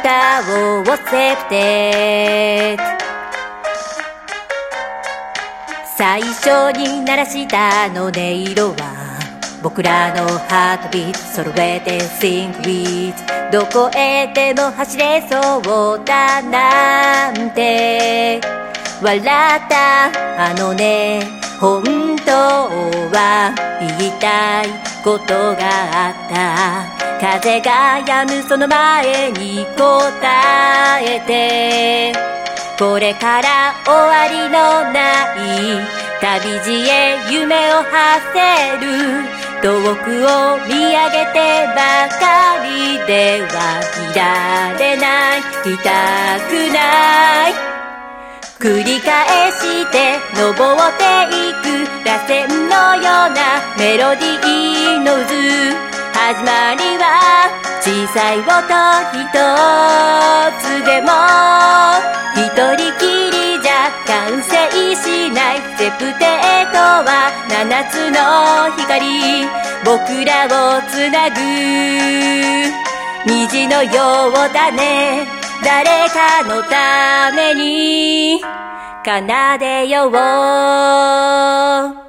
歌をセプテ最初に鳴らしたの音色は僕らのハートビート揃えて Think with どこへでも走れそうだなんて笑ったあのね本当は言いたいことがあった風が止むその前に答えてこれから終わりのない旅路へ夢を馳せる遠くを見上げてばかりではいられないいたくない繰り返して登っていく螺旋のようなメロディーの渦始まりは小さい音一つでも一人きりじゃ完成しないセプテートは七つの光僕らをつなぐ虹のようだね誰かのために奏でよう